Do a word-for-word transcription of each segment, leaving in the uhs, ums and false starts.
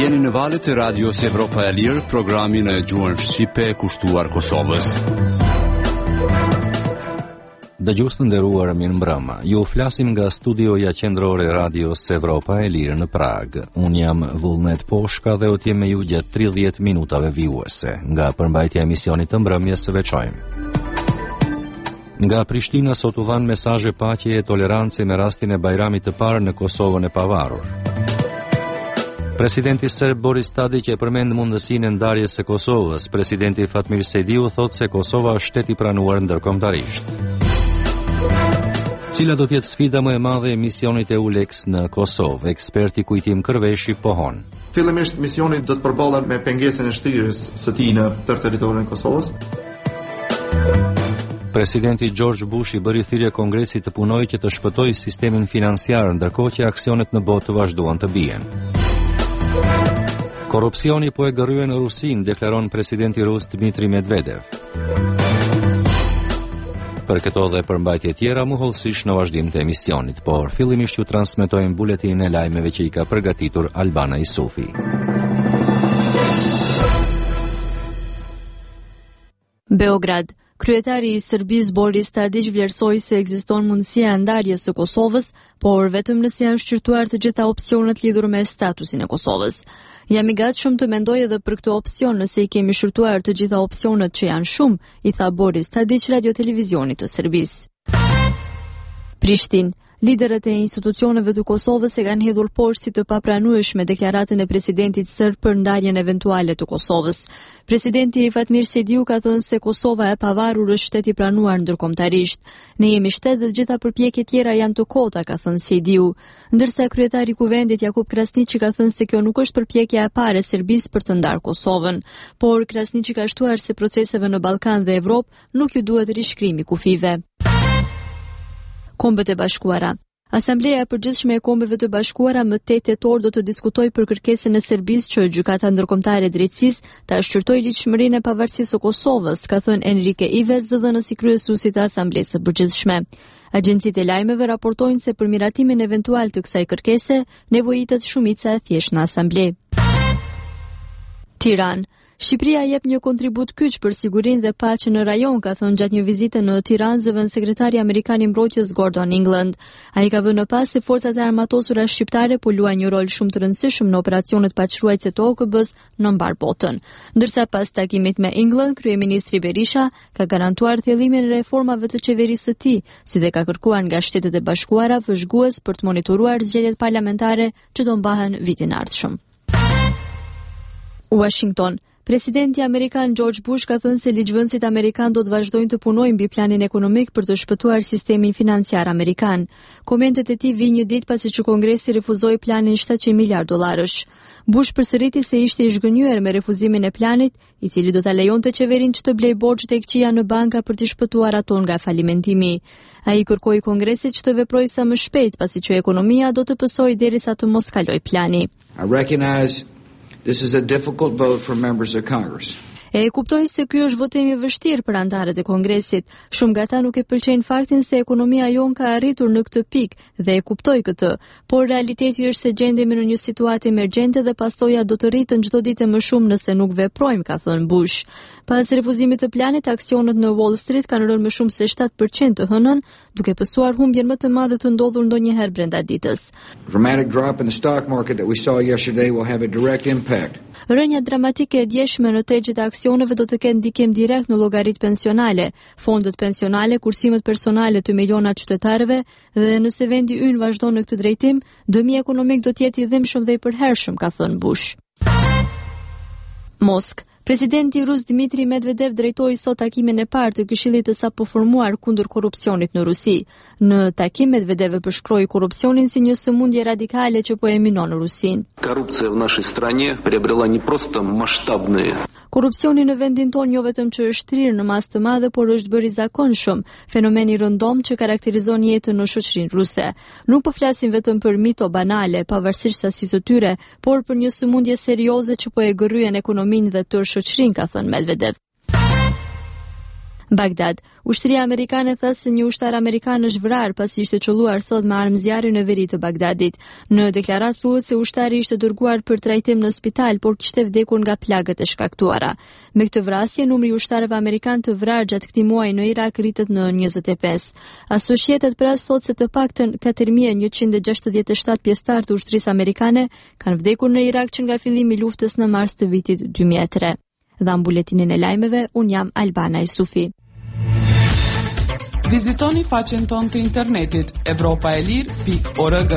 Jeni në valët e Radios Evropa e Lirë, programin e gjuhën shqipe kushtuar Kosovës. Dëgjues të nderuar, mirëmbrëma. Ju flasim nga studioja qendrore e Radios Evropa e Lirë në Prag. Un jam Vullnet Poshka dhe u të jem me ju gjatë tridhjetë minutave vijuese. Nga përmbajtja e emisionit të mbrëmjes së veçojmë. Nga Prishtina sot u dhanë mesazhe paqeje e tolerancë me rastin e Bajramit të parë në Kosovën e pavarur. Presidenti serb Boris Tadić e përmend mundësinë e ndarjes së Kosovës. Presidenti Fatmir Sejdiu thotë se Kosova është shtet i pranuar ndërkombëtarisht. Cila do të jetë sfida më e madhe e misionit e U L E X në Kosovë? Eksperti Kujtim Kërveshi pohon. Fillimisht misioni do të përballet me pengesën e shtrirjes së tij në tërë territorin e Kosovës. Presidenti George Bush i bëri thirrje Kongresit të punojë që të shpëtojë sistemin financiar, ndërkohë që aksionet në botë vazhduan të bien. Korrupsioni po e gërryen Rusin, deklaron presidenti rus Dmitri Medvedev. Për këto dhe përmbajtje tjera mohollësisht në vazhdim të emisionit, por fillimisht ju transmetojmë buletinin e lajmeve që i ka përgatitur Albana Isufi. Beograd. Kryetari i Serbisë Boris Tadić vlerësoi se ekziston mundësia e ndarjes së Kosovës, por vetëm nëse janë shqyrtuar të gjitha opsionet lidhur me statusin e Kosovës. Jam i gatshëm të mendoj edhe për këtë opsion nëse i kemi shqyrtuar të gjitha opsionet që janë shumë, i tha Boris Tadić Radio Televizionit të Serbisë. Prishtinë. Liderët e institucioneve të Kosovës e kanë hedhur poshtë si të papranueshme deklaratën e presidentit serb për ndarjen eventuale të Kosovës. Presidenti Fatmir Sejdiu ka thënë se Kosova e pavarur është shtet i pranuar ndërkombëtarisht. Ne jemi shtet dhe të gjitha përpjekjet tjera janë të kota, ka thënë Sejdiu. Ndërsa kryetari i Kuvendit Jakub Krasniqi ka thënë se kjo nuk është përpjekja e parë e Serbisë për të ndarë Kosovën, por Krasniqi ka shtuar se proceseve në Ballkan dhe Evropë nuk ju duhet rishkrimi kufive. Kombet e Bashkuara. Asambleja e Përgjithshme e Kombeve të Bashkuara më tetë tetor do të diskutojë për kërkesën e Serbisë që Gjykata Ndërkombëtare e Drejtësisë ta shqyrtojë ligjshmërinë e pavarësisë së Kosovës, ka thënë Enrique Ives, zëdhënës i kryesuesit të Asamblesë së Përgjithshme. Agjencitë e lajmeve raportojnë se për miratimin eventual të kësaj kërkese nevojitet shumica e thjeshtë në asamble. Tiranë. Shqipëria jep një kontribut kyç për sigurinë dhe paqen në rajon, ka thënë gjatë një vizite në Tiranë zëvendësekretari sekretari amerikan i mbrojtjes Gordon England. Ai ka vënë pas se forcat e armatosura shqiptare po luajnë një rol shumë të rëndësishëm në operacionet paqëruese të O K B-s në mbar botën. Ndërsa pas takimit me England, kryeministri Berisha ka garantuar thjellimin e reformave të qeverisë së tij, si dhe ka kërkuar nga Shtetet e Bashkuara vëzhgues për të monitoruar zgjedhjet parlamentare që do mbahen vitin e ardhshëm. Washington. Presidenti amerikan George Bush ka thënë se ligjvënësit amerikan do të vazhdojnë të punojnë mbi planin ekonomik për të shpëtuar sistemin financiar amerikan. Komentet e tij vijnë një ditë pasi që Kongresi refuzoi planin shtatëqind miliardë dollarësh. Bush përsëriti se ishte i zhgënjur me refuzimin e planit, i cili do ta lejonte qeverinë që të blej borxhet e këqija në banka për të shpëtuar ato nga falimentimi. Ai kërkoi Kongresit që të veprojë sa më shpejt pasi që ekonomia do të pësojë derisa të mos kalojë plani. I recognize this is a difficult vote for members of Congress. E kuptoj se ky është votim i vështirë për anëtarët e Kongresit. Shumë nga ata nuk e pëlqejnë faktin se ekonomia jon ka arritur në këtë pikë dhe e kuptoj këtë, por realiteti është se gjendemi në një situatë emergjente dhe pasojat do të rritën çdo ditë më shumë nëse nuk veprojmë, ka thënë Bush. Pas refuzimit të planit, aksionet në Wall Street kanë rënë më shumë se shtatë përqind të hënën, duke pësuar humbjen më të madhe të ndodhur ndonjëherë brenda ditës. Dramatic drop in the stock market that we saw yesterday will have a direct impact. Rënja dramatike e djeshme në tregjet e aksioneve do të ketë ndikim direkt në llogaritë pensionale, fondet pensionale, kursimet personale të miliona qytetarëve dhe nëse vendi ynë vazhdon në këtë drejtim, dëmi ekonomik do të jetë i dhimbshëm dhe i përhershëm, ka thënë Bush. Moskë. Presidenti rus Dmitri Medvedev drejtoi sot takimin e parë të Këshillit të sapoformuar kundër korrupsionit në Rusi. Në takim Medvedev përshkroi korrupsionin si një sëmundje radikale që po e minon Rusinë. Коррупция в нашей стране приобрела не просто масштабные. Korrupsioni në vendin tonë jo vetëm që është trirë në masë të madhe, por është bërë i zakonshëm, fenomeni rëndom që karakterizon jetën në shoqërinë ruse. Nuk po flasim vetëm për mito banale, pavarësisht sasisë së tyre, por për një sëmundje serioze që po e gërryen ekonominë dhe tërë shoqërinë, ka thënë Medvedev. Bagdad. Ushtria amerikane thas se një ushtar amerikan është vrarë pasi ishte qelluar sot me armë zjarri në veri të Bagdadit. Në deklaratë thuhet se ushtari ishte dërguar për trajtim në spital, por kishte vdekur nga plagët e shkaktuara. Me këtë vrasje, numri i ushtarëve amerikan të vrarë gjatë këtij muaji në Irak rritet në njëzet e pesë. Associated Press thotë se të paktën katër mijë njëqind e gjashtëdhjetë e shtatë pjesëtar të ushtrisë amerikane kanë vdekur në Irak që nga fillimi i luftës në mars të vitit dy mijë e tre. Dha buletinin e lajmeve, un jam Albana Isufi. Vizitoni faqen tonë të internetit evropa e lirë pikë org.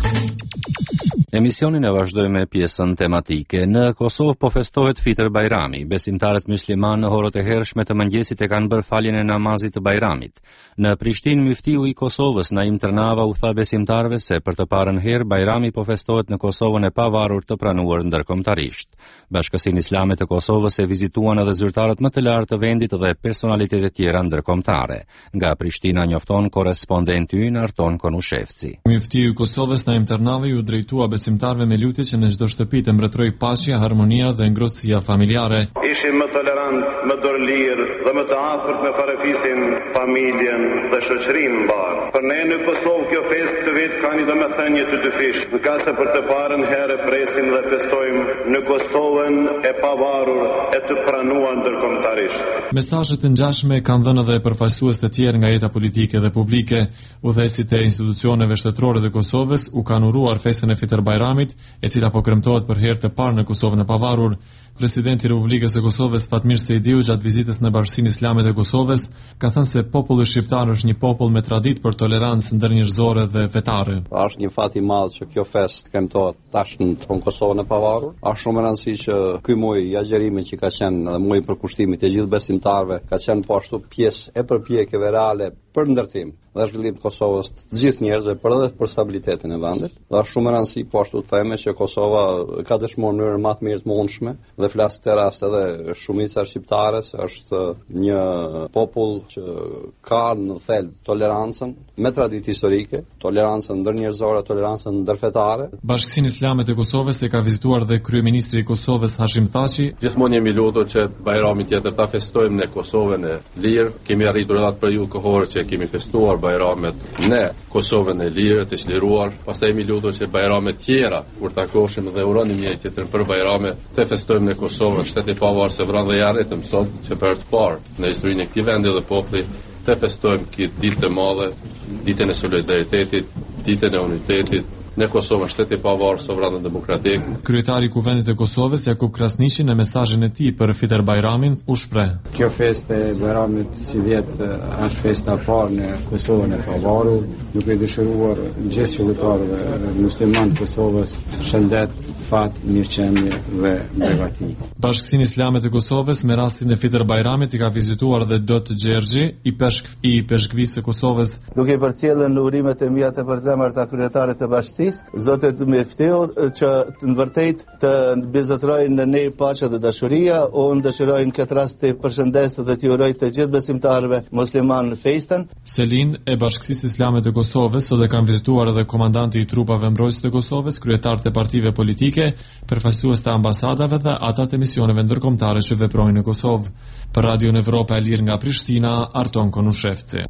Emisionin e vazhdojmë me pjesën tematike. Në Kosovë po festohet Fitr Bajrami. Besimtarët musliman në orët e hershme të mëngjesit e kanë bërë faljen e namazit të Bajramit. Në Prishtinë, muftiu i Kosovës Naim Tërnava u tha besimtarëve se për të parën herë Bajrami po festohet në Kosovën e pavarur të pranuar ndërkombëtarisht. Bashkësinë Islame të Kosovës e vizituan edhe zyrtarët më të lartë të vendit dhe personalitetet tjera ndërkombëtare. Nga Prishtina njofton korrespondenti ynë Arton Konushevci. Muftiu i Kosovës Naim Tërnava ju drejtua besimtarëve me lutje që në çdo shtëpi të mbretërojë paqja, harmonia dhe ngrohtësia familjare. Ishim më tolerant, më dorëlir dhe më të afërt me parafisin, familjen dhe shoqërinë mbar. Për ne në Kosovë kjo festë të vetë ka një domethënie të dyfish. Në ka se për të parën herë presim dhe festojmë në Kosovën e pavarur e të pranuar ndërkombëtarisht. Mesazhe të ngjashme kanë dhënë edhe përfaqësues të tjerë nga jeta politike dhe publike. Udhëheqësit e institucioneve shtetërore të Kosovës u kanë uruar festën e Fitr Bajramit, e cila po kremtohet për herë të parë në Kosovën e pavarur. Presidenti i Republikës së Kosovës Fatmir Sejdiu gjatë vizitës në Bashkinë Islame të Kosovës ka thënë se populli shqiptar është një popull me traditë për tolerancë ndërnjerëzore dhe fetare. Është një fat i madh që kjo festë kremtohet tash në Kosovën e pavarur. Është shumë e rëndësishme që ky muaj i agjerimit që ka qenë edhe muaji i përkushtimit të gjithë besimtarëve ka qenë po ashtu pjesë e përpjekjeve reale për ndërtim dhe zhvillim të Kosovës të gjithë njerëzve për edhe për stabilitetin e vendit. Dhe është shumë e rëndësishme po ashtu të theme që Kosova ka dëshmuar në mënyrë më të mirë të mundshme dhe flas këtë rast edhe shumica shqiptare se është një popull që ka në thelb tolerancën me traditë historike, tolerancën ndërnjerëzore, tolerancën ndërfetare. Bashkësinë Islame të Kosovës e ka vizituar dhe kryeministri i Kosovës Hashim Thaçi. Gjithmonë jemi lutur që Bajramin tjetër ta festojmë në Kosovën e lirë. Kemi arritur edhe atë periudhë kohore që kemi festuar Bajramet në Kosovën e lirë, të çliruar. Pastaj jemi lutur që Bajramet tjera kur takoshim dhe uronim njëri tjetrin për Bajrame të festojmë në Kosovën, shteti i pavarur se vran dhe ja rritëm sot që për të parë në historinë e këtij vendi dhe populli të festojmë këtë ditë të madhe, ditën e solidaritetit, ditën e unitetit. Në Kosovë shteti i pavarur, sovran dhe demokratik. Kryetari i Kuvendit të Kosovës Jakub Krasniqi në mesazhin e tij për Fitr Bajramin u shpreh. Kjo festë e Bajramit si vjetë është festa e parë në Kosovën e pavarur, duke dëshiruar gjithë qytetarëve musliman të Kosovës shëndet, fat, mirëqenie dhe begati. Bashkësinë Islame të Kosovës me rastin e Fitr Bajramit i ka vizituar dhe Dot Gjergji, i peshk i peshkvisë së Kosovës. Duke i përcjellën urimet e mia të përzemërta kryetarit të bashkisë, Zotit Mefteu që në vërtet të bizotërojnë në ne paqja dhe dashuria, unë dëshirojnë këtë rast të përshëndes dhe të uroj të gjithë besimtarëve musliman në festën. Selin e Bashkësisë Islame të Kosovës sot e kanë vizituar edhe komandanti i trupave mbrojtëse të Kosovës, kryetarët e partive politike, përfaqësues të ambasadave dhe ata të misioneve ndërkombëtare që veprojnë në Kosovë. Për Radion Evropa e Lirë nga Prishtina, Arton Konushevci.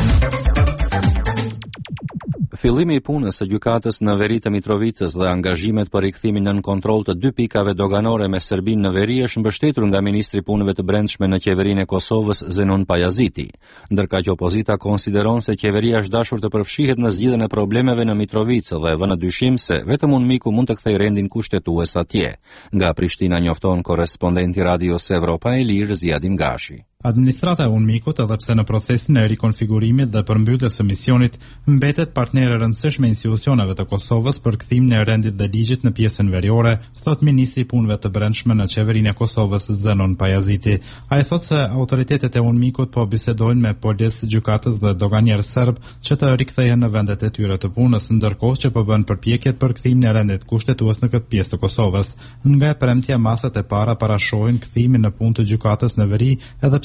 Fillimi i punës së gjykatës në veri të Mitrovicës dhe angazhimet për rikthimin nën kontroll të dy pikave doganore me Serbinë në veri është mbështetur nga ministri i punëve të brendshme në qeverinë e Kosovës Zenon Pajaziti, ndërka që opozita konsideron se qeveria është dashur të përfshihet në zgjidhjen e problemeve në Mitrovicë dhe vënë dyshim se vetëm un miku mund të kthejë rendin kushtetues atje. Nga Prishtina njofton korrespondenti Radios Evropa e Lirë Ziadin Gashi. Administrata e UNMIK-ut, edhe pse në procesin e rikonfigurimit dhe përmbytjes së misionit, mbetet partner e rëndësishme institucioneve të Kosovës për kthimin e rendit dhe ligjit në pjesën veriore, thot ministri i punëve të brendshme në qeverinë e Kosovës Zenon Pajaziti. Ai thot se autoritetet e UNMIK-ut po bisedojnë me policë, gjykatës dhe doganierë serb që të rikthehen në vendet e tyre të punës, ndërkohë që po bën përpjekjet për kthimin e rendit kushtetues në këtë pjesë të Kosovës. Nga e premtja, masat e para parashohin kthimin në punë të gjykatës në veri, edhe pse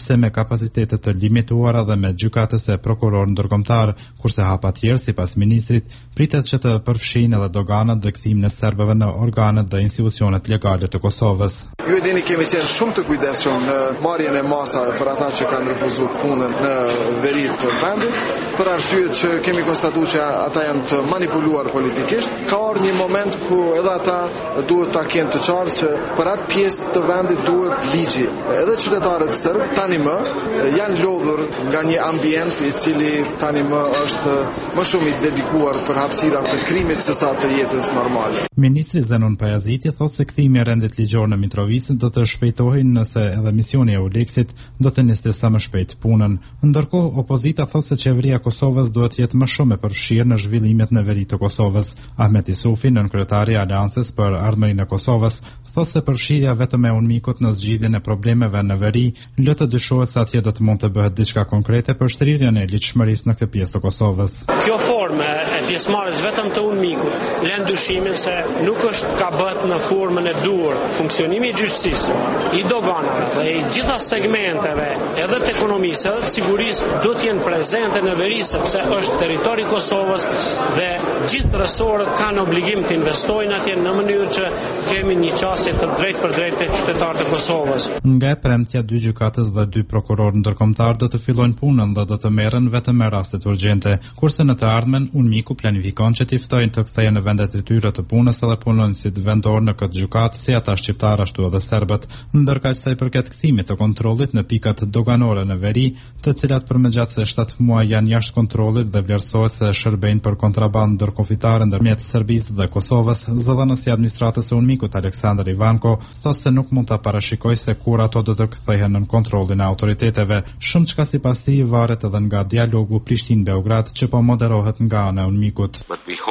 gjithsesi me kapacitete të limituara dhe me gjykatës e prokuror ndërkombëtar, kurse hapa tjerë sipas ministrit pritet që të përfshinë edhe doganat dhe kthimin e serbëve në organet dhe institucionet legale të Kosovës. Ju e dini kemi qenë shumë të kujdesshëm në marrjen e masave për ata që kanë refuzuar punën në veritë të vendit, për arsye që kemi konstatuar që ata janë të manipuluar politikisht. Ka ardhur një moment ku edhe ata duhet ta kenë të qartë që për atë pjesë të vendit duhet ligji. Edhe qytetarët serb tani më janë lodhur nga një ambient i cili tani më është më shumë i dedikuar për hapësira të krimit sesa të jetës normale. Ministri Zenon Pajaziti thotë se kthimi i rendit ligjor në Mitrovic do të shpejtohej nëse edhe misioni e Euleksit do të nisë sa më shpejt punën. Ndërkohë opozita thotë se qeveria e Kosovës duhet të jetë më shumë e përfshirë në zhvillimet në veri të Kosovës. Ahmet Isufi, nënkryetari i Aleancës për Ardhmërinë e Kosovës, thotë se përfshirja vetëm e UNMIK-ut në zgjidhjen e problemeve në veri lë të dyshohet se atje do të mund të bëhet diçka konkrete për shtrirjen e ligjshmërisë në këtë pjesë të Kosovës. Kjo formë e pjesëmarrjes vetëm të UNMIK-ut lën dyshimin se nuk është ka bët në formën e duhur. Funksionimi i gjyqësisë, i doganave dhe i gjitha segmenteve, edhe të ekonomisë, edhe të sigurisë, do të jenë prezente në veri sepse është territori i Kosovës dhe gjithë rresorët kanë obligim të investojnë atje në mënyrë që kemi një qasje të drejtë për drejtë të qytetarët e Kosovës. Nga e premtja, dy gjykatës dhe dy prokurorë ndërkombëtar do të fillojnë punën dhe do të merren vetëm me rastet urgjente, kurse në të ardhmen UNMIK-u planifikon që t'i ftojnë të kthehen në vendet e tyre të punës edhe punonësit vendor në këtë gjykatë, si ata shqiptar ashtu edhe serbët, ndërkaq sa i përket kthimit të kontrollit në pikat doganore në veri, të cilat përmegjatë se shtatë muaj janë jashtë kontrollit dhe vlerësohet se shërbejnë për kontrabandë ndërkombëtare ndërmjet Serbisë dhe Kosovës. Zëdhënësi i administratës së UNMIK-ut Aleksandar Ivanko thotë se nuk mund ta parashikojë se kur ato do të kthehen në kontrollin e autoriteteve. Shumë çka sipas tij varet edhe nga dialogu Prishtinë-Beograd që po moderohet nga ana e UNMIK-ut.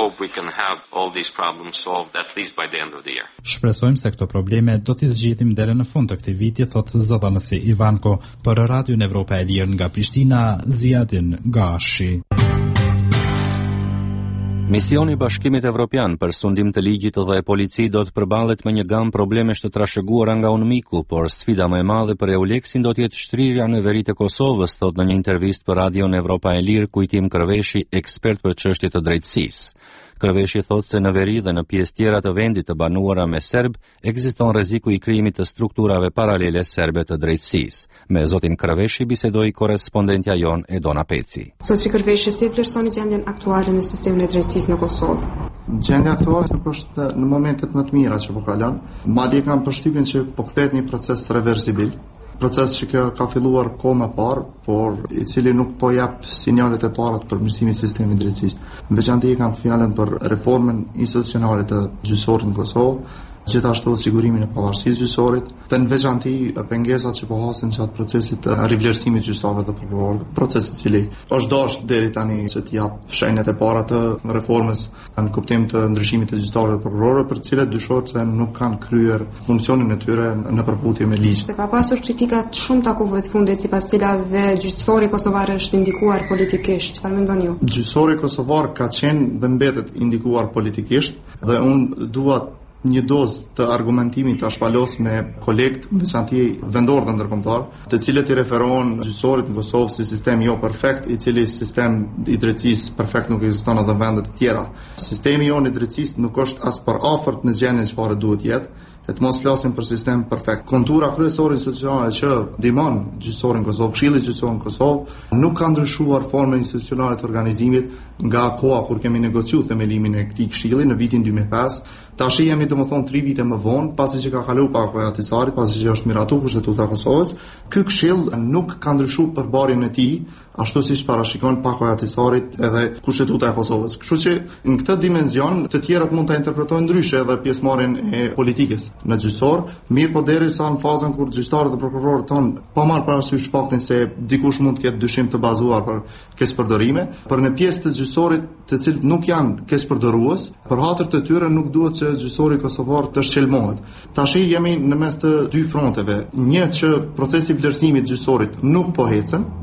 Shpresojmë se këto probleme do t'i zgjidhim deri në fund të këtij viti, thotë zëdhënësi Ivanko. Për Radion Evropa e Lirë nga Prishtina, Ziadin Gashi. Misioni i Bashkimit Evropian për sundim të ligjit dhe polici do të përballet me një gamë problemesh të trashëguara nga UNMIK-u, por sfida më e madhe për Euleksin do të jetë shtrirja në veri të Kosovës, thotë në një intervistë për Radion Evropa e Lirë Kujtim Kërveshi, ekspert për çështje të drejtësisë. Kërveshi thotë se në veri dhe në pjesë tjera të vendit të banuara me serb ekziston rreziku i krijimit të strukturave paralele serbe të drejtësisë. Me zotin Kërveshi bisedoi korrespondentja jon Edona Peci. Zoti Kërveshi, si vlerësoni gjendjen aktuale në sistemin e drejtësisë në Kosovë? Gjendja aktuale nuk është në momentet më të mira që po kalon. Madje kam përshtypjen që po kthehet një proces reversibil. Proces që kjo ka filluar kohë më parë, por i cili nuk po jap sinjalet e para të përmirësimit të sistemit drejtësisë. Në veçantë kam fjalën për reformën institucionale të gjyqësorit në Kosovë, gjithashtu sigurimin e pavarësisë gjyqësorit, dhe në veçantë pengesat që po hasin gjatë procesit të rivlerësimit gjyqtarëve dhe prokurorëve, proces i cili është dashur deri tani që të jap shenjat e para të reformës në kuptim të ndryshimit të gjyqtarëve dhe prokurorëve, për të cilët dyshohet se nuk kanë kryer funksionin e tyre në përputhje me ligj. Ka pasur kritika të shumta kohëve të fundit sipas cilave gjyqësori kosovar është indikuar politikisht. Çfarë mendon ju? Gjyqësori kosovar ka qenë dhe mbetet indikuar politikisht dhe unë dua një dozë të argumentimit të shpalos me kolegët veçantë vendor të ndërkombëtar, të cilët i referohen gjyqësorit në Kosovë si sistem jo perfekt, i cili sistem i drejtësisë perfekt nuk ekziston edhe në vende të tjera. Sistemi jonë i drejtësisë nuk është as për afërt në gjendjen çfarë duhet jetë. E të mos flasim për sistem perfekt. Kontura kryesore institucionale që ndihmon gjyqësorin Kosovë, Këshilli gjyqësor në Kosovë, nuk ka ndryshuar formën institucionale të organizimit nga koha kur kemi negociuar themelimin e këtij këshilli në vitin dy mijë e pesë. Tash jemi domethënë tre vite më vonë, pasi që ka kaluar pakoja e Atisarit, pasi që është miratuar kushtetuta e Kosovës, ky këshill nuk ka ndryshuar përbërjen e tij, ashtu siç parashikon pakoja e Atisarit edhe kushtetuta e Kosovës. Kështu që në këtë dimension të tjerat mund ta interpretojnë ndryshe edhe pjesëmarrjen e politikës në gjyqësor, mirë po derisa në fazën kur gjyqtarët dhe prokurorët tonë pa marrë parasysh faktin se dikush mund të ketë dyshim të bazuar për keqpërdorime, por në pjesë të gjyqësorit të cilët nuk janë keqpërdorues, për hatër të tyre nuk duhet që gjyqësori kosovar të shqelmohet. Tash jemi në mes të dy fronteve, një që procesi i vlerësimit gjyqësorit nuk po hecën,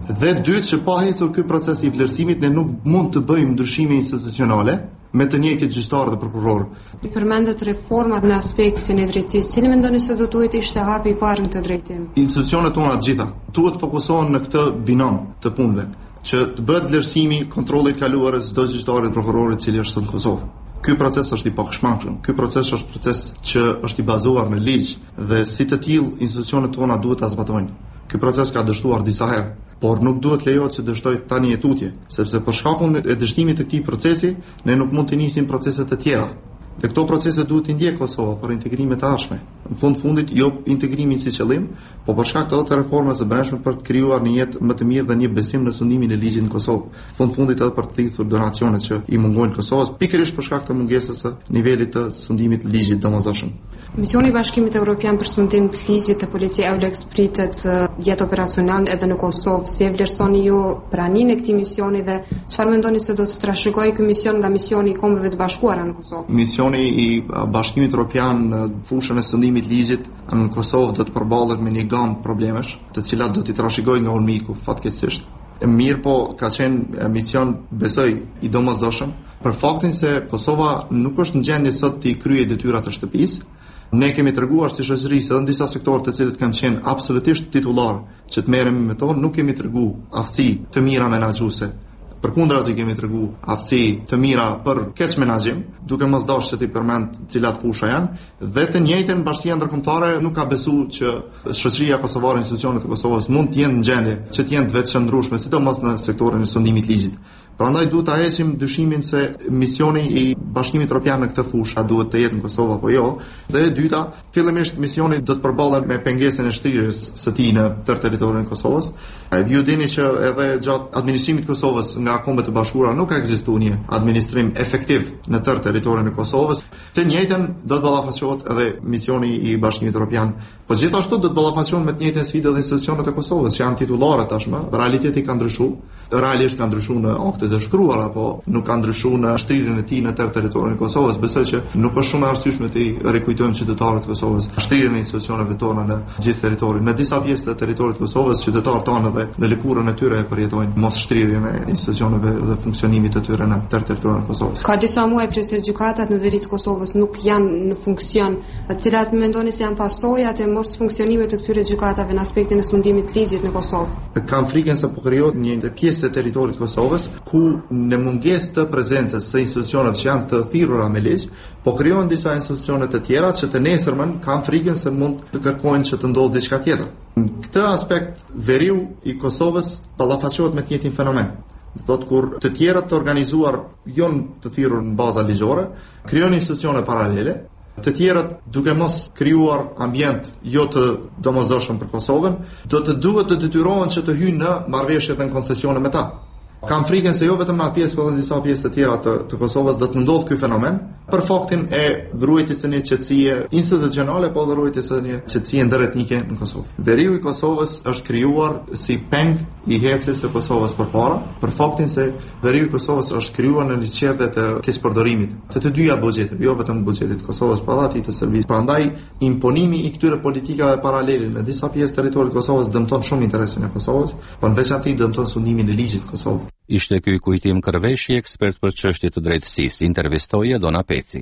Dhe dytë që pa hecur ky proces i vlerësimit ne nuk mund të bëjmë ndryshime institucionale me të njëjtit gjyqtar dhe prokuror. I përmendet reformat në aspektin e drejtësisë, cili mendoni se do duhet ishte hapi i parë në këtë drejtim? Institucionet tona të gjitha duhet të fokusohen në këtë binom të punëve, që të bëhet vlerësimi, kontrolli i kaluarës çdo gjyqtari dhe prokurori i cili është në Kosovë. Ky proces është i pakshmangshëm. Ky proces është proces që është i bazuar në ligj dhe si të tillë institucionet tona duhet ta zbatojnë. Ky proces ka dështuar disa herë, por nuk duhet lejohet që dështoj tani e tutje, sepse për shkakun e dështimit të këtij procesi ne nuk mund të nisim procese të tjera. Dhe këto procese duhet të ndjekë Kosova për integrimet e ardhshme. Në fund fundit jo integrimin si qëllim, po për shkak të reformave së brendshme për të krijuar një jetë më të mirë dhe një besim në sundimin e ligjit në Kosovë. Në fund fundit edhe për të thithur donacionet që i mungojnë Kosovës, pikërisht për shkak të mungesës së nivelit të sundimit të ligjit domosdoshëm. Misioni i Bashkimit Evropian për sundim të ligjit të policia EULEX pritet jetë operacional edhe në Kosovë. Si e vlerësoni ju praninë e këtij misioni dhe çfarë mendoni se do të trashëgojë ky mision nga misioni i Kombeve të Bashkuara në Kosovë? Misioni i Bashkimit Evropian në fushën e sundimit ligjit në Kosovë do të përballet me një gamë problemesh, të cilat do t'i trashëgojë nga urmiku fatkeqësisht. Mirë po ka qenë mision besoj i domosdoshëm për faktin se Kosova nuk është në gjendje sot të kryejë detyrat e shtëpisë. Ne kemi treguar si shoqëri se në disa sektorë të cilët kanë qenë absolutisht titullar që të merremi me to, nuk kemi treguar aftësi të mira menaxhuese. Përkundrazi kemi treguar aftësi të mira për keq menaxhim, duke mos dashur të i përmend cilat fusha janë, dhe të njëjtën Bashkia Ndërkombëtare nuk ka besuar që shoqëria kosovare, institucionet e Kosovës mund të jenë në gjendje që të jenë të veçantrueshme, sidomos në sektorin e sundimit ligjit. Prandaj duhet ta heqim dyshimin se misioni i Bashkimit Evropian në këtë fushë duhet të jetë në Kosovë apo jo. Dhe e dyta, fillimisht misioni do të përballet me pengesën e shtrirjes së tij në tërë territorin e Kosovës. Ju dini që edhe gjatë administrimit të Kosovës nga Kombet e Bashkuara nuk ka ekzistuar një administrim efektiv në tërë territorin e Kosovës. Të njëjtën do të ballafaqohet edhe misioni i Bashkimit Evropian. Po gjithashtu do të ballafaqohen me të njëjtën sfidë edhe institucionet e Kosovës që janë titullarë tashmë. Realiteti ka ndryshuar. Realisht ka ndryshuar në akte të shkruara, apo nuk ka ndryshuar në shtrirjen e tij në tërë territorin e Kosovës. Besoj që nuk është shumë e arsyeshme të rikujtojmë qytetarët e Kosovës shtrirjen e institucioneve tona në gjithë territorin. Në disa pjesë të territorit të Kosovës qytetarët tonë dhe në lëkurën e tyre e përjetojnë mos shtrirjen e institucioneve dhe funksionimit të tyre në tërë territorin e Kosovës. Ka disa muaj që gjykatat në veri të Kosovës nuk janë në funksion, të cilat mendoni se janë pasojat e mos funksionimit të këtyre gjykatave në aspektin e sundimit të ligjit në Kosovë. Kam frikën se po krijohet një pjesë e territorit të Kosovës ku në mungesë të prezencës së institucioneve që janë të thirrura me ligj, po krijohen disa institucione të tjera që të nesërmen kanë frikën se mund të kërkojnë që të ndodhë diçka tjetër. Në këtë aspekt, veriu i Kosovës ballafaqohet me të njëjtin fenomen. Thot kur të tjerat të organizuar janë të thirrur në baza ligjore, krijojnë institucione paralele, të tjerat duke mos krijuar ambient jo të domosdoshëm për Kosovën, do të duhet të detyrohen që të hyjnë në marrëveshje dhe në koncesione me ta. Kam frikën se jo vetëm në atë pjesë, por edhe disa pjesë të tjera të, të Kosovës do të ndodhë ky fenomen për faktin e ruajtjes së një qetësie institucionale, po edhe ruajtjes së një qetësie ndëretnike në Kosovë. Veriu i Kosovës është krijuar si peng i ecjes së Kosovës përpara, për faktin se veriu i Kosovës është krijuar në liçerte të keqpërdorimit të të dyja buxheteve, jo vetëm buxhetit të Kosovës, por edhe atij të Serbisë. Prandaj imponimi i këtyre politikave paralele në disa pjesë të territorit të Kosovës dëmton shumë interesin e Kosovës, por në veçantë dëmton sundimin e ligjit të Kosovës. Ishte ky kujtim Kërveshi, ekspert për çështje të drejtësisë, intervistoi Dona Peci.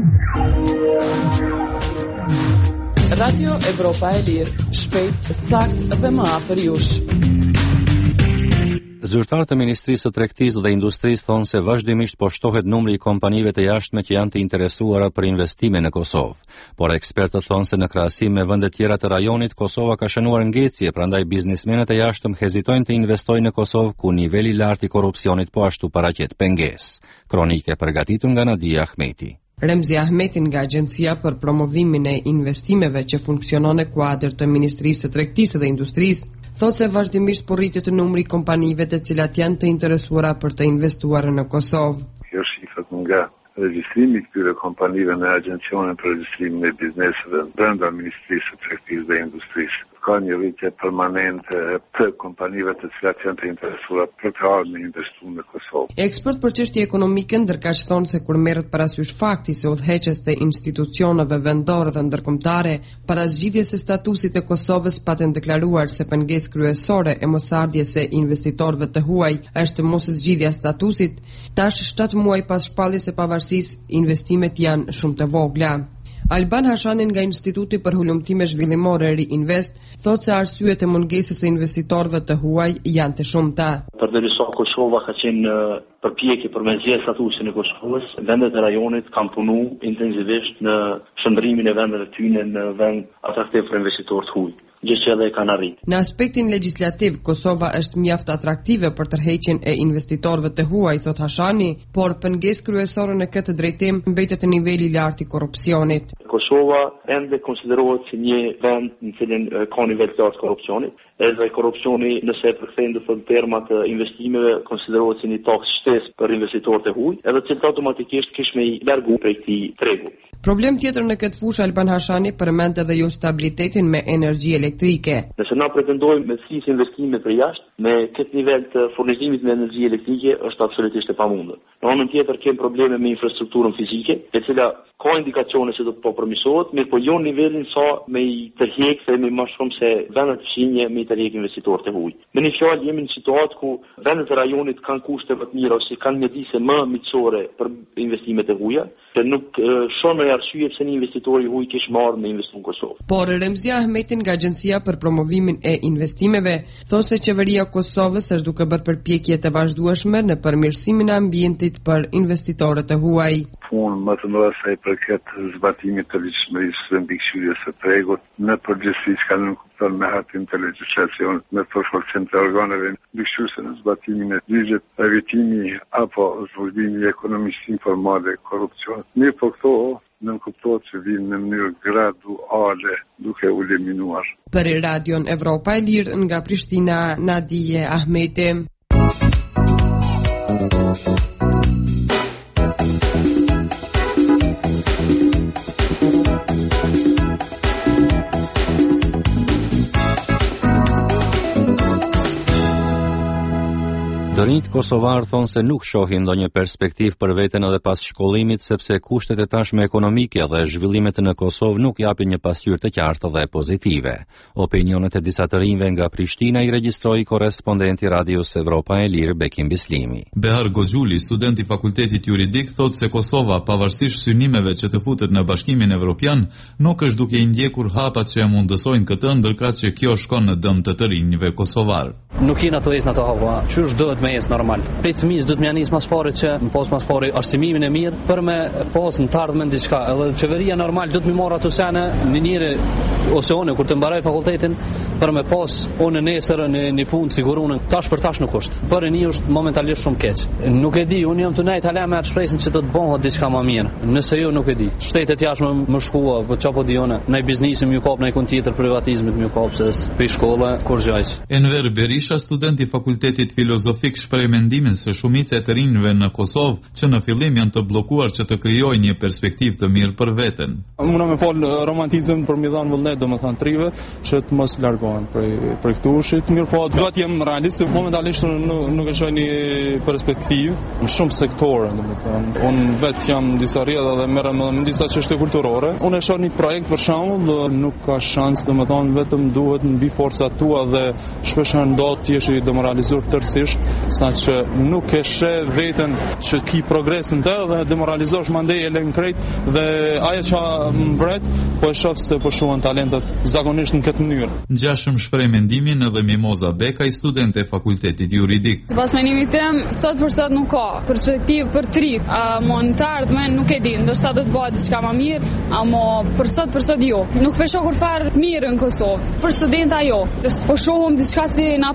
Radio Evropa e Lirë, shpejt, sakt dhe më afër jush. Zyrtarët të Ministrisë së Tregtisë dhe Industrisë thonë se vazhdimisht po shtohet numri i kompanive të jashtme që janë të interesuara për investime në Kosovë. Por ekspertët thonë se në krahasim me vende tjera të rajonit, Kosova ka shënuar ngjecje, prandaj biznesmenët e jashtëm hezitojnë të investojnë në Kosovë ku niveli i lartë i korrupsionit po ashtu paraqet pengesë. Kronike përgatitur nga Nadia Ahmeti. Remzi Ahmeti nga Agjencia për Promovimin e Investimeve që funksionon në kuadër të Ministrisë së Tregtisë dhe Industrisë, thotë se vazhdimisht po rritet numri i kompanive të cilat janë të interesuara për të investuar në Kosovë. Kjo shifet nga regjistrimi i këtyre kompanive në Agjencionin për Regjistrimin e Bizneseve brenda Ministrisë së Tregtisë dhe Industrisë. ka një rritje permanente të kompanive të cilat janë të interesuara për të ardhur me investu në Kosovë. Ekspert për çështje ekonomike ndërkaq thonë se kur merret parasysh fakti se udhëheqës të institucioneve vendore dhe ndërkombëtare para zgjidhjes së statusit të Kosovës patën deklaruar se pengesë kryesore e mosardhjes së investitorëve të huaj është moszgjidhja e statusit, tash shtatë muaj pas shpalljes së pavarësisë, investimet janë shumë të vogla. Alban Hashani nga Instituti për Hulumtime Zhvillimore Ri-Invest thotë se arsyet e mungesës së investitorëve të huaj janë të shumta. Përderisa Kosova ka qenë përpjekje për me zgjedhë statusin e Kosovës, vendet e rajonit kanë punu intensivisht në shndrimin e vendeve tyne në vend atraktiv për investitorët huaj, gjë që edhe kanë arritur. Në aspektin legjislativ, Kosova është mjaft atraktive për tërheqjen e investitorëve të huaj, thot Hashani, por pengesë kryesore në këtë drejtim mbetet në niveli i lartë i korrupsionit. Kosova ende konsiderohet si një vend në cilin ka nivel të lartë korrupsionit. Edhe korrupsioni, nëse e përkthejmë në fund terma të investimeve, konsiderohet si një tokë shtesë për investitorët e huaj, edhe që automatikisht kish me i largu prej këtij tregu. Problem tjetër në këtë fushë Alban Hashani përmend edhe jo stabilitetin me energji elektrike. Nëse na pretendojmë me thjesht investime për jashtë, me këtë nivel të furnizimit me energji elektrike është absolutisht e pamundur. Në anën tjetër kemi probleme me infrastrukturën fizike, e cila ka indikacione se do të po përmirësohet, mirë po jo në nivelin sa me i tërheq themi më shumë se vendet fshinje me i tërheq investitorët e huaj. Me një fjalë jemi në situatë ku vendet e rajonit kanë kushte më të mira ose kanë mjedise më miqësore për investimet e huaja, që nuk shonë arsye pse një investitor i huaj kish marrë me investim në Kosovë. Por Remzia Ahmeti nga Agjencia për Promovimin e Investimeve thonë se qeveria e Kosovës është duke bërë përpjekje të vazhdueshme në përmirësimin e ambientit për investitorët e huaj. Punë më të mëdha sa i përket zbatimit të ligjshmërisë dhe mbikëqyrjes së tregut në përgjithësi që kanë kupton me hatin të legjislacionit me përforcim të organeve mbikëqyrëse në zbatimin e ligjit, evitimi apo zhvillimi i ekonomisë informale, korrupsioni. Mirë po këto në kuptohet që vinë në mënyrë graduale duke u eliminuar. Për Radion Evropa e Lirë nga Prishtina, Nadije Ahmeti. Dërinjt kosovar thonë se nuk shohin ndonjë perspektiv për veten edhe pas shkollimit sepse kushtet e tashme ekonomike dhe zhvillimet në Kosovë nuk japin një pasqyrë të qartë dhe pozitive. Opinionet e disa të rinjve nga Prishtina i regjistroi korrespondenti Radios Evropa e Lirë Bekim Bislimi. Behar Goxhuli, student i Fakultetit Juridik, thotë se Kosova, pavarësisht synimeve që të futet në Bashkimin Evropian, nuk është duke i ndjekur hapat që e mundësojnë këtë, ndërkaq që kjo shkon në dëm të të rinjve kosovar. Nuk jena të ecë në të hapa, qysh duhet me ecë normal. Prej fëmijës duhet me nis mas pari që në pos mas pari arsimimin e mirë për me pos në të ardhmen diçka. Edhe qeveria normal duhet me marrë ato sene në njëri ose one kur të mbaroj fakultetin për me pos unë nesër në një punë sigurunën tash për tash nuk është. Për një është momentalisht shumë keq. Nuk e di, unë jam të nejt hala me atë shpresën që do të bëhet diçka më mirë. Nëse jo nuk e di. Shtetet jashtë më, më shkua, po çapo di unë, në biznesin më kop në ikon tjetër privatizmit më kop se për shkolla kur gjaj. Enver Berisha, student i Fakultetit Filozofik, shpreh mendimin se shumica e të rinjve në Kosovë që në fillim janë të bllokuar që të krijojnë një perspektivë të mirë për veten. Unë më fol romantizëm për mi dhënë vullnet, domethënë trive që të mos largohen prej prej këtu ushit. Mirë po, do të jem realist, momentalisht nuk, nuk e shoh një perspektivë në shumë sektore, domethënë. Unë vetë jam në disa rrjedha dhe merrem në disa çështje kulturore. Unë e shoh një projekt për shembull, nuk ka shans, domethënë vetëm duhet mbi forcat tua dhe shpesh ndodh të jesh i demoralizuar tërësisht, saqë nuk e sheh veten që ki progres në të dhe demoralizosh mandej e lën krejt dhe ajo që mbret po e shoh se po shuan talentet zakonisht në këtë mënyrë. Ngjashëm shpreh mendimin edhe Mimoza Bekaj, studente e Fakultetit Juridik. Pas menimit tim, sot për sot nuk ka perspektivë për të rit. Mo në të ardhmen nuk e di, ndoshta do të bëhet diçka më mirë, ama për sot për sot jo. Nuk po shoh kur fare mirë në Kosovë. Për studenta jo. Po shohum diçka si na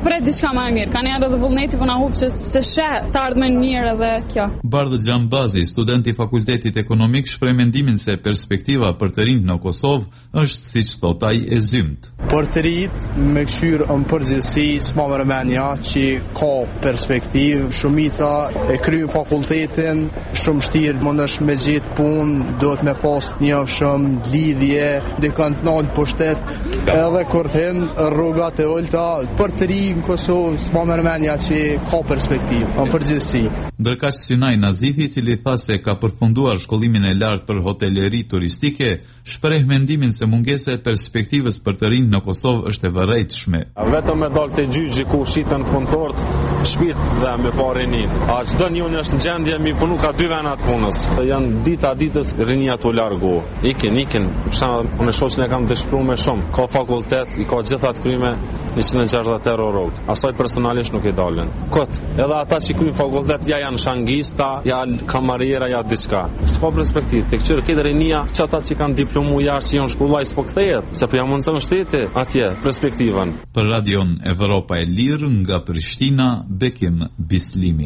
pret diçka më e mirë. Kanë ardhur edhe vullneti po na hub se se sheh të ardhmen mirë edhe kjo. Bardhë Xhambazi, student i Fakultetit Ekonomik, shpreh mendimin se perspektiva për të rinjt në Kosovë është, siç thot ai, e zymt. Për të rinjt me këshyr në përgjithësi s'ma më rëmenja që ka perspektivë, shumica e kryen fakultetin, shumë shtirë mundesh me gjetë punë, do të me pas njëfshëm lidhje, dikon të nalë pushtet, edhe kur të hin rrugat e ulta, për të rinjt në Kosovë s'ma më rëmenja që ka perspektivë, në përgjithësi. Ndërkaq Synaj Nazifi, i cili tha se ka përfunduar shkollimin e lartë për hoteleri turistike, shpreh mendimin se mungesa e perspektivës për të rinj në Kosovë është e vërejtshme. Vetëm me dalë te gjyqi ku shiten punëtorët, shpirt dhe me parë nin. A çdo njëri është në gjendje mi punu ka dy vena të punës. Janë dita ditës rinia tu largu. Ikin, ikin, për shembull, unë shoqën e kam dëshpëruar me shumë. Ka fakultet, i ka gjitha të kryme njëqind e gjashtëdhjetë euro rrog. Asaj personalisht nuk i dalën. Kot, edhe ata që kryjnë fakultet ja janë shangista, ja kamariera, ja diçka. S'ka perspektivë. Tek çfarë këtë rinia, çata që kanë diplomu jashtë që janë shkollaj s'po kthehet, se po ja mundson shteti atje perspektivën. Për Radion Evropa e Lirë nga Prishtina, Bekim Bislimi.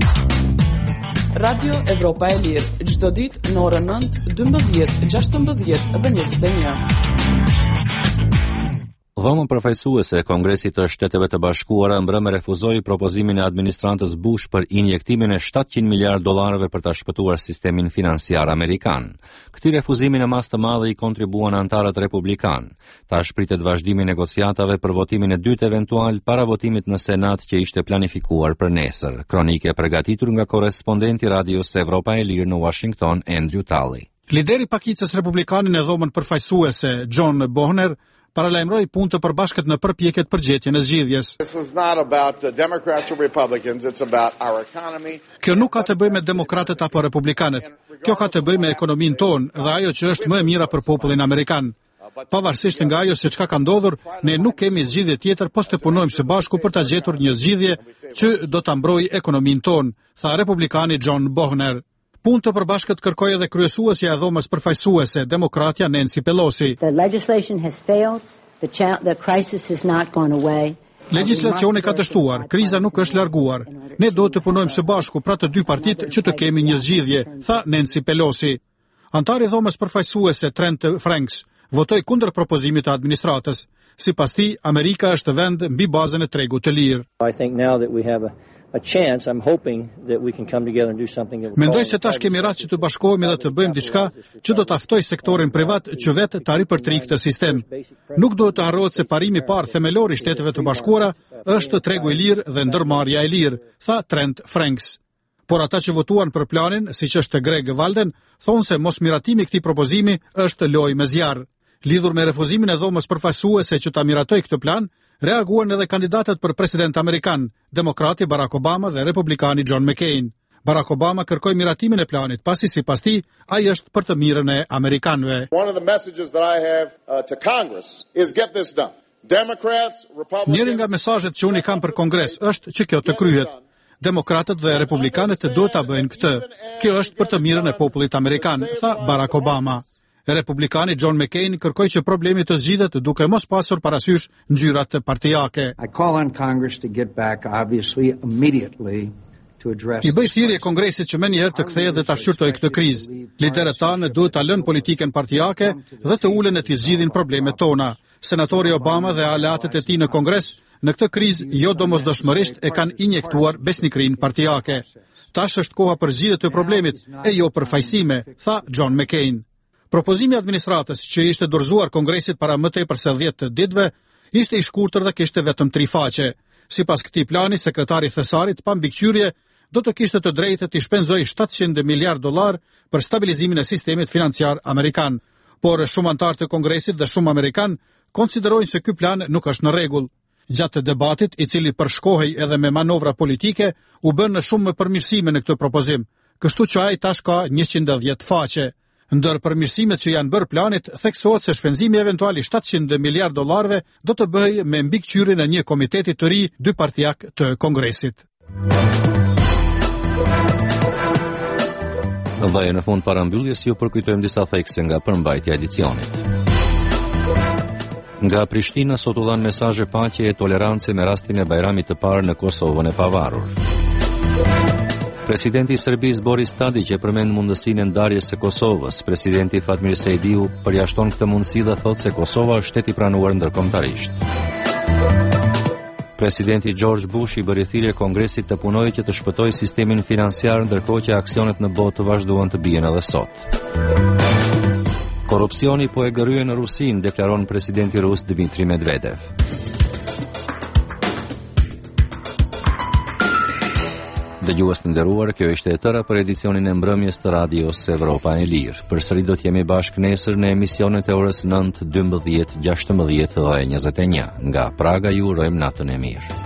Radio Evropa e Lirë, çdo ditë në orën nëntë, dymbëdhjetë, gjashtëmbëdhjetë dhe njëzet e një. Dhoma përfaqësuese e Kongresit të Shteteve të Bashkuara mbrëmë refuzoi propozimin e administratës Bush për injektimin e shtatëqind miliardë dollarëve për ta shpëtuar sistemin financiar amerikan. Këtij refuzimi në mas të madh i kontribuan antarët republikan. Tash pritet vazhdimi i negociatave për votimin e dytë eventual para votimit në Senat që ishte planifikuar për nesër. Kronike përgatitur nga korrespondenti Radios Evropa e Lirë në Washington, Andrew Talley. Lideri i pakicës republikane në dhomën përfaqësuese, John Boehner, paralajmëroi punë të përbashkët në përpjekjet për gjetjen e zgjidhjes. Kjo nuk ka të bëjë me demokratët apo republikanët. Kjo ka të bëjë me ekonominë tonë dhe ajo që është më e mira për popullin amerikan. Pavarësisht nga ajo se çka ka ndodhur, ne nuk kemi zgjidhje tjetër posa të punojmë së bashku për ta gjetur një zgjidhje që do ta mbrojë ekonominë tonë, tha republikani John Boehner. Punë të përbashkët kërkoi edhe kryesuesja e dhomës përfaqësuese, demokratja Nancy Pelosi. Legjislacioni ka dështuar, kriza nuk është larguar. Ne do të punojmë së bashku pra të dy partitë që të kemi një zgjidhje, tha Nancy Pelosi. Antari i dhomës përfaqësuese Trent Franks votoi kundër propozimit të administratës. Sipas tij, Amerika është vend mbi bazën e tregut të lirë. A chance, I'm hoping that we can come together and do something. Mendoj se tash kemi rast që të bashkohemi dhe të bëjmë diçka që do të ftojë sektorin privat që vetë të ripërtrijë këtë sistem. Nuk duhet të harrohet se parimi i parë themelor i Shteteve të Bashkuara është tregu i lirë dhe ndërmarrja e lirë, tha Trent Franks. Por ata që votuan për planin, siç është Greg Walden, thonë se mosmiratimi i këtij propozimi është lojë me zjarr. Lidhur me refuzimin e dhomës përfaqësuese që ta miratoi këtë plan, reaguan edhe kandidatët për president amerikan, demokrati Barack Obama dhe republikani John McCain. Barack Obama kërkoi miratimin e planit, pasi sipas tij ai është për të mirën e amerikanëve. Njëri nga mesazhet që unë i kam për Kongres është që kjo të kryhet. Demokratët dhe republikanët duhet ta bëjnë këtë. Kjo është për të mirën e popullit amerikan, tha Barack Obama. Republikani John McCain kërkoi që problemi të zgjidhet duke mos pasur parasysh ngjyrat partijake. I bëj thirrje Kongresit që menjëherë të kthehet dhe ta shqyrtojë këtë krizë. Liderët tanë duhet ta lënë politikën partijake dhe të ulen e të zgjidhin problemet tona. Senatori Obama dhe aleatët e tij në Kongres në këtë krizë jo domosdoshmërisht e kanë injektuar besnikrinë partijake. Tash është koha për zgjidhje të problemit e jo për fajsime, tha John McCain. Propozimi i administratës që ishte dorëzuar Kongresit para më tepër se dhjetë ditëve ishte i shkurtër dhe kishte vetëm tri faqe. Sipas këtij plani, sekretari thesarit pa mbikëqyrje do të kishte të drejtë të shpenzojë shtatëqind miliardë dollar për stabilizimin e sistemit financiar amerikan. Por shumë antarë të Kongresit dhe shumë amerikan konsiderojnë se ky plan nuk është në rregull. Gjatë debatit, i cili përshkohej edhe me manovra politike, u bën shumë përmirësime në këtë propozim, kështu që ai tash ka njëqind e dhjetë faqe. Ndër përmirësimet që janë bërë planit, theksohet se shpenzimi eventual i shtatëqind miliardë dollarëve do të bëhej me mbikëqyrjen e një komiteti të ri dypartijak të Kongresit. Dhe në fund parambyljes ju përkujtojmë disa thekse nga përmbajtja e edicionit. Nga Prishtina sot u dhanë mesazhe paqe e tolerancë me rastin e Bajramit të parë në Kosovën e pavarur. Presidenti i Serbisë Boris Tadić e përmend mundësinë e ndarjes së Kosovës. Presidenti Fatmir Sejdiu përjashton këtë mundësi dhe thotë se Kosova është shtet i pranuar ndërkombëtarisht. Presidenti George Bush i bëri thirrje Kongresit të punojë që të shpëtojë sistemin financiar, ndërkohë që aksionet në botë vazhduan të bien edhe sot. Korrupsioni po e gërryen në Rusinë, deklaron presidenti rus Dmitri Medvedev. Dëgjues të nderuar, kjo ishte e tëra për edicionin e mbrëmjes të radios Evropa e Lirë. Përsëri do të jemi bashkë nesër në emisionet e orës nëntë, dymbëdhjetë, gjashtëmbëdhjetë dhe njëzet e një. Nga Praga ju urojmë natën e mirë.